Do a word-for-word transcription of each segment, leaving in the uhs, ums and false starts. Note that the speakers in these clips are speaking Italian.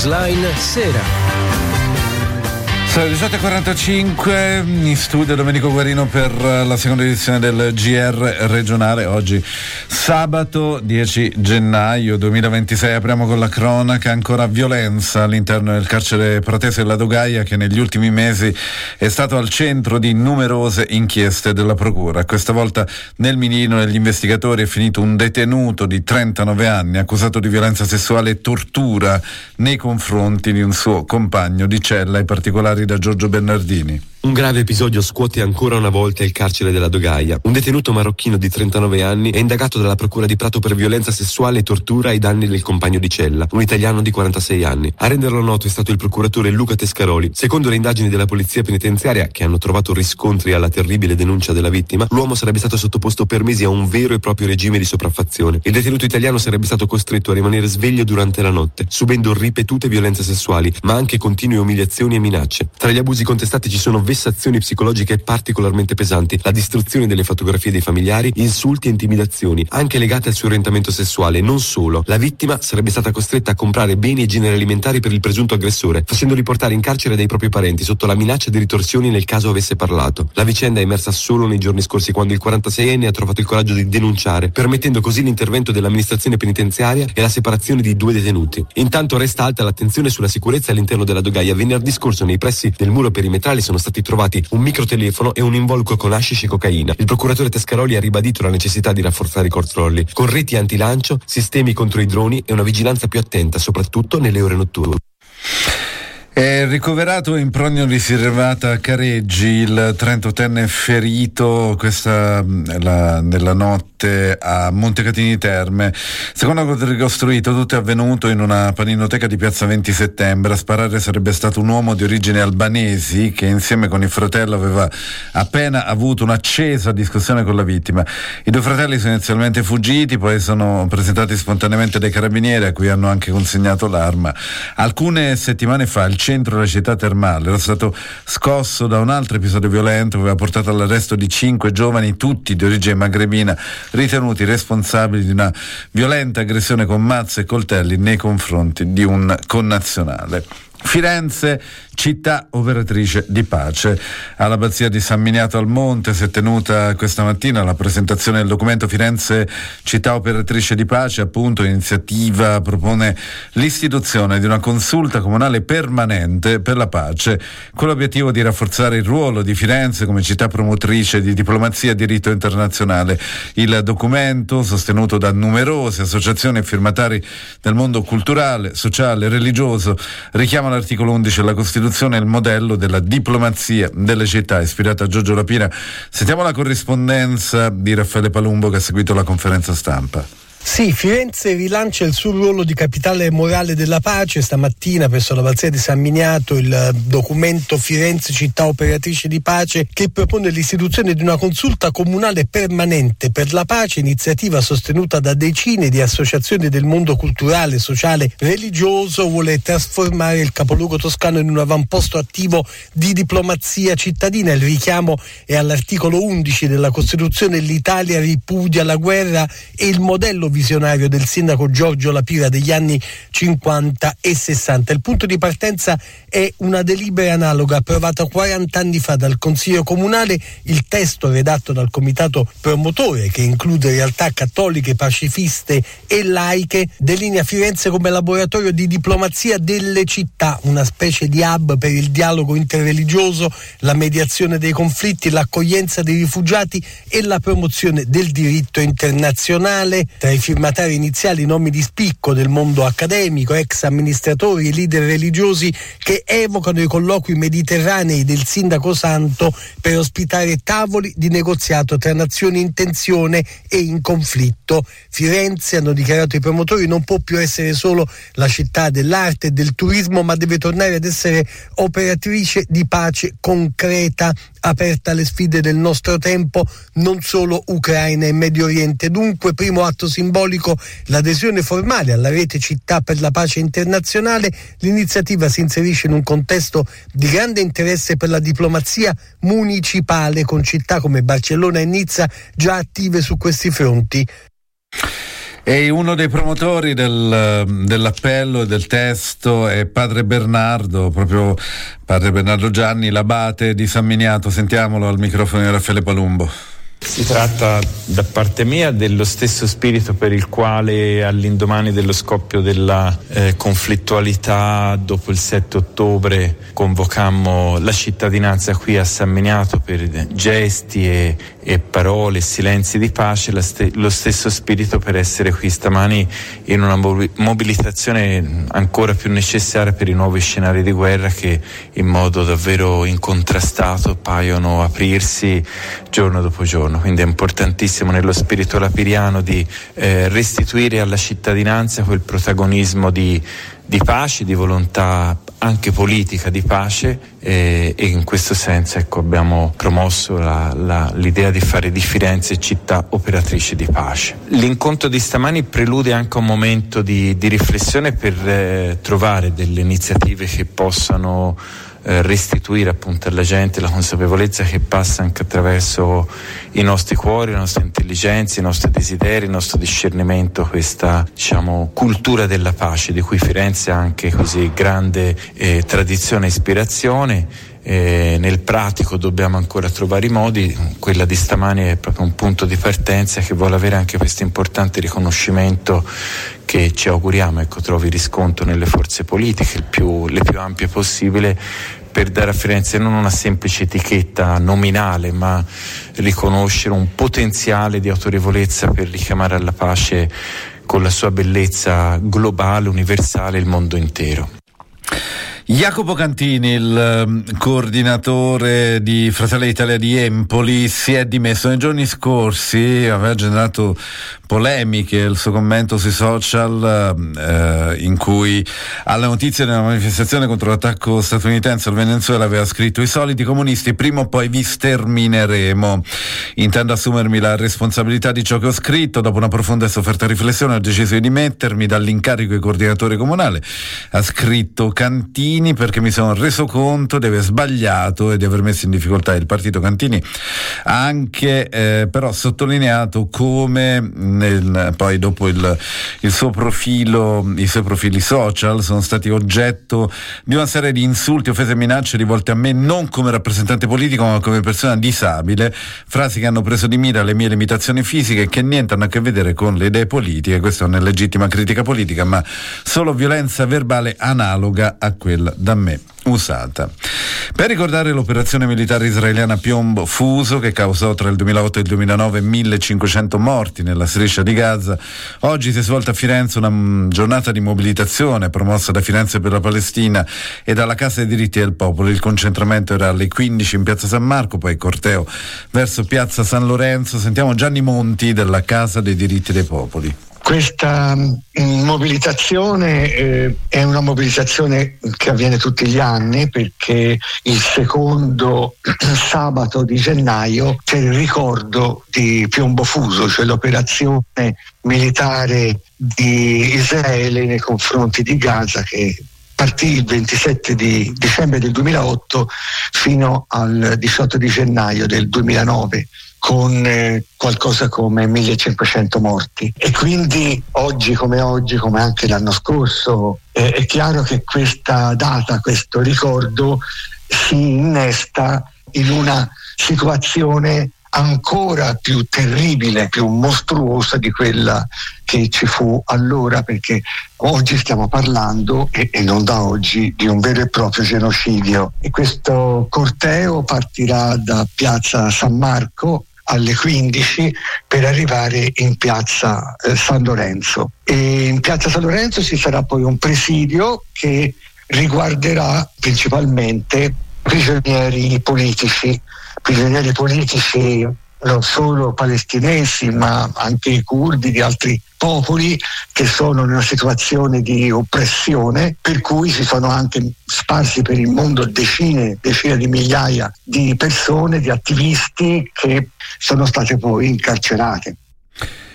Newsline Sera. Sono le diciotto e quarantacinque, in studio Domenico Guarino per la seconda edizione del G R regionale. Oggi sabato dieci gennaio duemilaventisei, apriamo con la cronaca. Ancora violenza all'interno del carcere pratese della Dogaia, che negli ultimi mesi è stato al centro di numerose inchieste della procura. Questa volta nel mirino degli investigatori è finito un detenuto di trentanove anni accusato di violenza sessuale e tortura nei confronti di un suo compagno di cella. I particolari da Giorgio Bernardini. Un grave episodio scuote ancora una volta il carcere della Dogaia. Un detenuto marocchino di trentanove anni è indagato dalla procura di Prato per violenza sessuale e tortura ai danni del compagno di cella, un italiano di quarantasei anni. A renderlo noto è stato il procuratore Luca Tescaroli. Secondo le indagini della polizia penitenziaria, che hanno trovato riscontri alla terribile denuncia della vittima, l'uomo sarebbe stato sottoposto per mesi a un vero e proprio regime di sopraffazione. Il detenuto italiano sarebbe stato costretto a rimanere sveglio durante la notte, subendo ripetute violenze sessuali, ma anche continue umiliazioni e minacce. Tra gli abusi contestati ci sono vessazioni psicologiche particolarmente pesanti, la distruzione delle fotografie dei familiari, insulti e intimidazioni, anche legate al suo orientamento sessuale. Non solo, la vittima sarebbe stata costretta a comprare beni e generi alimentari per il presunto aggressore, facendoli portare in carcere dai propri parenti sotto la minaccia di ritorsioni nel caso avesse parlato. La vicenda è emersa solo nei giorni scorsi, quando il quarantaseienne ha trovato il coraggio di denunciare, permettendo così l'intervento dell'amministrazione penitenziaria e la separazione di due detenuti. Intanto resta alta l'attenzione sulla sicurezza all'interno della Dogaia. Venerdì scorso nei pressi del muro perimetrale sono stati trovati un microtelefono e un involucro con hashish e cocaina. Il procuratore Tescaroli ha ribadito la necessità di rafforzare i controlli, con reti antilancio, sistemi contro i droni e una vigilanza più attenta, soprattutto nelle ore notturne. È ricoverato in prognosi riservata a Careggi il trentottenne ferito questa la, nella notte a Montecatini Terme. Secondo quanto ricostruito, tutto è avvenuto in una paninoteca di piazza venti settembre. A sparare sarebbe stato un uomo di origini albanesi che insieme con il fratello aveva appena avuto un'accesa discussione con la vittima. I due fratelli sono inizialmente fuggiti, poi sono presentati spontaneamente dai carabinieri, a cui hanno anche consegnato l'arma. Alcune settimane fa il centro della città termale era stato scosso da un altro episodio violento che aveva portato all'arresto di cinque giovani, tutti di origine magrebina, ritenuti responsabili di una violenta aggressione con mazze e coltelli nei confronti di un connazionale. Firenze, città operatrice di pace. All'abbazia di San Miniato al Monte si è tenuta questa mattina la presentazione del documento Firenze, città operatrice di pace. Appunto, l'iniziativa propone l'istituzione di una consulta comunale permanente per la pace, con l'obiettivo di rafforzare il ruolo di Firenze come città promotrice di diplomazia e diritto internazionale. Il documento, sostenuto da numerose associazioni e firmatari del mondo culturale, sociale e religioso, richiama l'articolo undici della Costituzione, il modello della diplomazia delle città, ispirata a Giorgio Lapira. Sentiamo la corrispondenza di Raffaele Palumbo, che ha seguito la conferenza stampa. Sì, Firenze rilancia il suo ruolo di capitale morale della pace. Stamattina presso l'abbazia di San Miniato il documento Firenze città operatrice di pace, che propone l'istituzione di una consulta comunale permanente per la pace, iniziativa sostenuta da decine di associazioni del mondo culturale, sociale, religioso. Vuole trasformare il capoluogo toscano in un avamposto attivo di diplomazia cittadina. Il richiamo è all'articolo undici della Costituzione: l'Italia ripudia la guerra, e il modello visionario del sindaco Giorgio Lapira degli anni cinquanta e sessanta. Il punto di partenza è una delibera analoga approvata quaranta anni fa dal Consiglio Comunale. Il testo redatto dal comitato promotore, che include realtà cattoliche, pacifiste e laiche, delinea Firenze come laboratorio di diplomazia delle città, una specie di hub per il dialogo interreligioso, la mediazione dei conflitti, l'accoglienza dei rifugiati e la promozione del diritto internazionale. Tra i firmatari iniziali nomi di spicco del mondo accademico, ex amministratori e leader religiosi che evocano i colloqui mediterranei del sindaco Santo per ospitare tavoli di negoziato tra nazioni in tensione e in conflitto. Firenze, hanno dichiarato i promotori, non può più essere solo la città dell'arte e del turismo, ma deve tornare ad essere operatrice di pace concreta, aperta alle sfide del nostro tempo, non solo Ucraina e Medio Oriente. Dunque, primo atto simbolico, l'adesione formale alla rete Città per la Pace Internazionale. L'iniziativa si inserisce in un contesto di grande interesse per la diplomazia municipale, con città come Barcellona e Nizza già attive su questi fronti. E uno dei promotori del, dell'appello e del testo è padre Bernardo, proprio padre Bernardo Gianni, l'abate di San Miniato. Sentiamolo al microfono di Raffaele Palumbo. Si tratta da parte mia dello stesso spirito per il quale all'indomani dello scoppio della eh, conflittualità dopo il sette ottobre convocammo la cittadinanza qui a San Miniato per gesti e, e parole e silenzi di pace, la st- lo stesso spirito per essere qui stamani in una mobilitazione ancora più necessaria per i nuovi scenari di guerra che in modo davvero incontrastato paiono aprirsi giorno dopo giorno. Quindi è importantissimo nello spirito lapiriano di eh, restituire alla cittadinanza quel protagonismo di, di pace, di volontà anche politica di pace eh, e in questo senso ecco, abbiamo promosso la, la, l'idea di fare di Firenze città operatrice di pace. L'incontro di stamani prelude anche a un momento di, di riflessione per eh, trovare delle iniziative che possano restituire appunto alla gente la consapevolezza che passa anche attraverso i nostri cuori, la nostra intelligenza, i nostri desideri, il nostro discernimento, questa diciamo cultura della pace di cui Firenze ha anche così grande eh, tradizione e ispirazione. Eh, nel pratico dobbiamo ancora trovare i modi, quella di stamani è proprio un punto di partenza che vuole avere anche questo importante riconoscimento che ci auguriamo ecco, trovi riscontro nelle forze politiche il più, le più ampie possibile, per dare a Firenze non una semplice etichetta nominale ma riconoscere un potenziale di autorevolezza per richiamare alla pace con la sua bellezza globale, universale, il mondo intero. Jacopo Cantini, il coordinatore di Fratelli d'Italia di Empoli, si è dimesso. Nei giorni scorsi aveva generato polemiche il suo commento sui social eh, in cui alla notizia della manifestazione contro l'attacco statunitense al Venezuela aveva scritto: i soliti comunisti prima o poi vi stermineremo, intendo assumermi la responsabilità di ciò che ho scritto, dopo una profonda e sofferta riflessione ho deciso di dimettermi dall'incarico di coordinatore comunale, ha scritto Cantini, perché mi sono reso conto di aver sbagliato e di aver messo in difficoltà il partito. Cantini ha anche eh, però sottolineato come nel, poi dopo il, il suo profilo, i suoi profili social sono stati oggetto di una serie di insulti, offese e minacce rivolte a me non come rappresentante politico ma come persona disabile, frasi che hanno preso di mira le mie limitazioni fisiche e che niente hanno a che vedere con le idee politiche. Questa è una legittima critica politica ma solo violenza verbale analoga a quella da me usata. Per ricordare l'operazione militare israeliana Piombo Fuso, che causò tra il duemilaotto e il duemilanove millecinquecento morti nella striscia di Gaza, oggi si è svolta a Firenze una giornata di mobilitazione promossa da Firenze per la Palestina e dalla Casa dei Diritti del Popolo. Il concentramento era alle quindici in piazza San Marco, poi corteo verso piazza San Lorenzo. Sentiamo Gianni Monti della Casa dei Diritti dei Popoli. Questa mh, mobilitazione eh, è una mobilitazione che avviene tutti gli anni perché il secondo sabato di gennaio c'è il ricordo di Piombo Fuso, cioè l'operazione militare di Israele nei confronti di Gaza che partì il ventisette di dicembre del duemilaotto fino al diciotto di gennaio del duemilanove. Con eh, qualcosa come millecinquecento morti. E quindi oggi come oggi, come anche l'anno scorso, eh, è chiaro che questa data, questo ricordo si innesta in una situazione ancora più terribile, più mostruosa di quella che ci fu allora, perché oggi stiamo parlando, e, e non da oggi, di un vero e proprio genocidio. E questo corteo partirà da piazza San Marco alle quindici per arrivare in piazza eh, San Lorenzo, e in piazza San Lorenzo ci sarà poi un presidio che riguarderà principalmente prigionieri politici prigionieri politici non solo palestinesi ma anche i curdi di altri popoli che sono in una situazione di oppressione, per cui si sono anche sparsi per il mondo decine, decine di migliaia di persone, di attivisti che sono state poi incarcerate.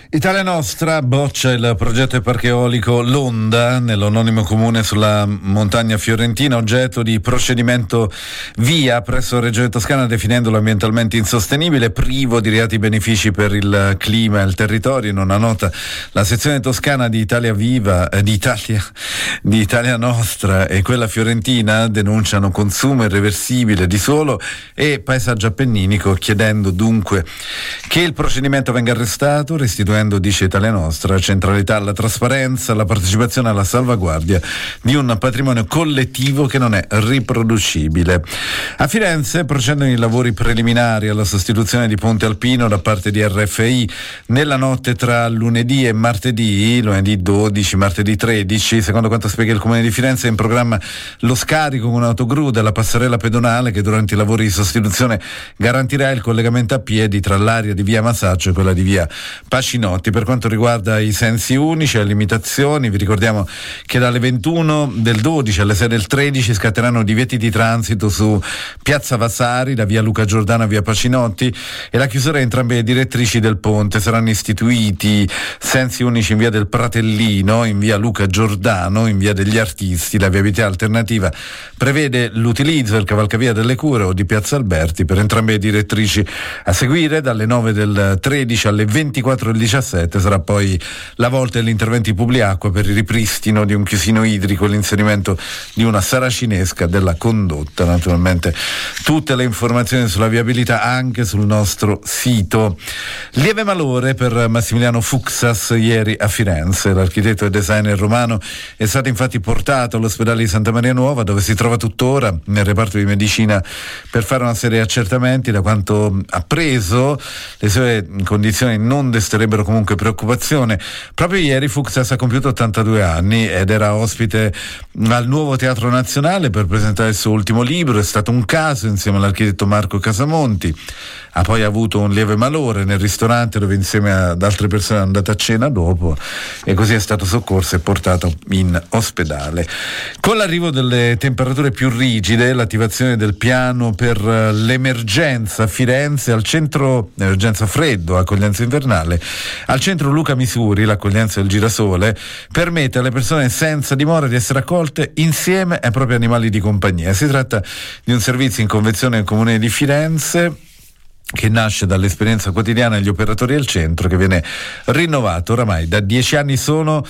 Italia Nostra boccia il progetto del parco eolico Londa nell'omonimo comune sulla montagna fiorentina, oggetto di procedimento via presso la Regione Toscana, definendolo ambientalmente insostenibile, privo di reati benefici per il clima e il territorio. In una nota la sezione toscana di Italia Viva, eh, di Italia di Italia Nostra e quella fiorentina denunciano consumo irreversibile di suolo e paesaggio appenninico, chiedendo dunque che il procedimento venga arrestato, restituendo, dice Italia Nostra, centralità alla trasparenza, alla partecipazione, alla salvaguardia di un patrimonio collettivo che non è riproducibile. A Firenze procedono i lavori preliminari alla sostituzione di Ponte Alpino da parte di R F I. Nella notte tra lunedì e martedì, lunedì dodici, martedì tredici, secondo quanto spiega il Comune di Firenze, è in programma lo scarico con autogru della passerella pedonale che durante i lavori di sostituzione garantirà il collegamento a piedi tra l'area di via Masaccio e quella di via Pacinotti. Per quanto riguarda i sensi unici e le limitazioni, vi ricordiamo che dalle ventuno del dodici alle sei del tredici scatteranno divieti di transito su Piazza Vasari, da via Luca Giordano a via Pacinotti, e la chiusura di entrambe le direttrici del ponte. Saranno istituiti sensi unici in via del Pratellino, in via Luca Giordano, in via degli Artisti. La viabilità alternativa prevede l'utilizzo del cavalcavia delle Cure o di Piazza Alberti per entrambe le direttrici. A seguire, dalle nove del tredici alle ventiquattro del diciassette, sarà poi la volta degli interventi Publiacqua per il ripristino di un chiusino idrico e l'inserimento di una saracinesca della condotta. Naturalmente tutte le informazioni sulla viabilità anche sul nostro sito. Lieve malore per Massimiliano Fuxas ieri a Firenze. L'architetto e designer romano è stato infatti portato all'ospedale di Santa Maria Nuova, dove si trova tuttora nel reparto di medicina per fare una serie di accertamenti. Da quanto appreso, le sue condizioni non desterebbero comunque preoccupazione. Proprio ieri Fuxas ha compiuto ottantadue anni ed era ospite al Nuovo Teatro Nazionale per presentare il suo ultimo libro. È stato un caso insieme all'architetto Marco Casamonti. Ha poi avuto un lieve malore nel ristorante dove insieme ad altre persone è andato a cena dopo, e così è stato soccorso e portato in ospedale. Con l'arrivo delle temperature più rigide, l'attivazione del piano per l'emergenza a Firenze, al centro emergenza freddo, accoglienza invernale, al centro Luca Misuri, l'accoglienza del Girasole, permette alle persone senza dimora di essere accolte insieme ai propri animali di compagnia. Si tratta di un servizio in convenzione del Comune di Firenze, che nasce dall'esperienza quotidiana degli operatori del centro, che viene rinnovato oramai da dieci anni. Sono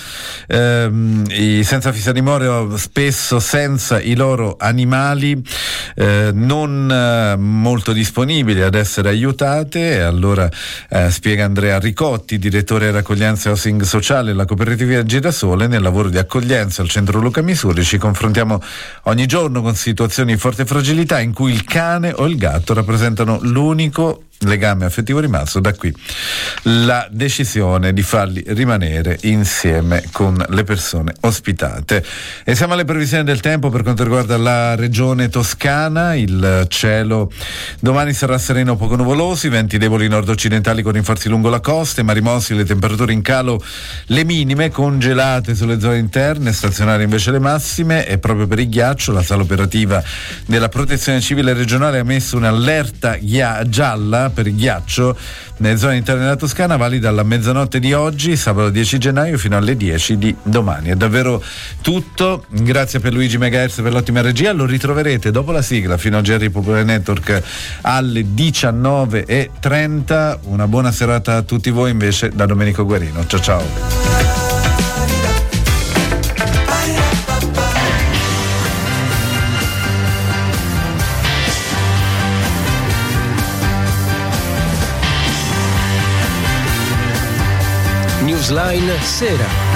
ehm, i senza fissa dimora, spesso senza i loro animali, eh, non eh, molto disponibili ad essere aiutate, e allora eh, spiega Andrea Ricotti, direttore dell'accoglienza e housing sociale della cooperativa Girasole. Nel lavoro di accoglienza al centro Luca Misuri ci confrontiamo ogni giorno con situazioni di forte fragilità in cui il cane o il gatto rappresentano l'unico legame affettivo rimasto. Da qui la decisione di farli rimanere insieme con le persone ospitate. E siamo alle previsioni del tempo per quanto riguarda la regione toscana. Il cielo domani sarà sereno, poco nuvoloso, i venti deboli nord-occidentali con rinforzi lungo la costa, ma rimossi le temperature in calo, le minime congelate sulle zone interne, stazionarie invece le massime. E proprio per il ghiaccio la sala operativa della protezione civile regionale ha messo un'allerta ghia- gialla per il ghiaccio nelle zone interne della Toscana, valida dalla mezzanotte di oggi, sabato dieci gennaio, fino alle dieci di domani. È davvero tutto. Grazie per Luigi Megahertz per l'ottima regia. Lo ritroverete dopo la sigla fino a Jerry Popolare Network alle diciannove e trenta. Una buona serata a tutti voi invece da Domenico Guarino. Ciao ciao. Newsline Sera.